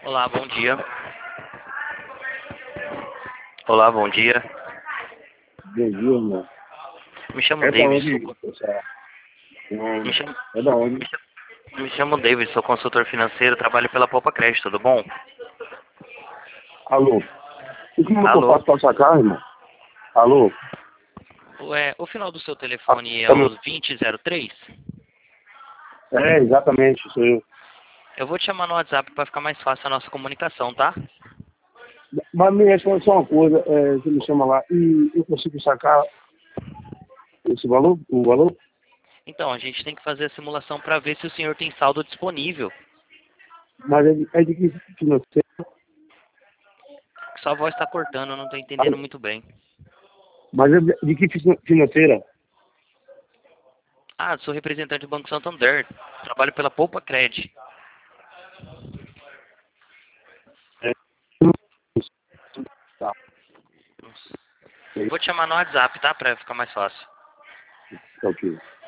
Olá, bom dia. Olá, bom dia. Bom dia, irmão. Me chamo É da David. onde, pessoal? Me chamo, É da onde? me chamo David, sou consultor financeiro, trabalho pela Poupa Crédito, tudo bom? Alô? E como que eu Alô? faço pra sacar, irmão? Alô? O final do seu telefone é Tá o me- 2003? É, exatamente, sou eu. Eu vou te chamar no WhatsApp para ficar mais fácil a nossa comunicação, tá? Mas me responde só uma coisa, você me chama lá, e eu consigo sacar esse valor? O valor? Então, a gente tem que fazer a simulação para ver se o senhor tem saldo disponível. Mas é de que financeiro? Sua voz está cortando, eu não estou entendendo muito bem. Mas é de que financeira? Ah, sou representante do Banco Santander, trabalho pela Poupa Crédito. É, tá. Vou te chamar no WhatsApp, tá? Para ficar mais fácil. Tá ok.